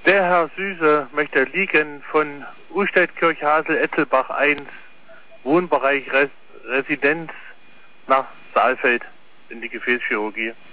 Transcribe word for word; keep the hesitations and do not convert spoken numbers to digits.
Der Herr Süße möchte liegen von Ustedt-Kirchhasel-Etzelbach eins, Wohnbereich Res Residenz nach Saalfeld in die Gefäßchirurgie.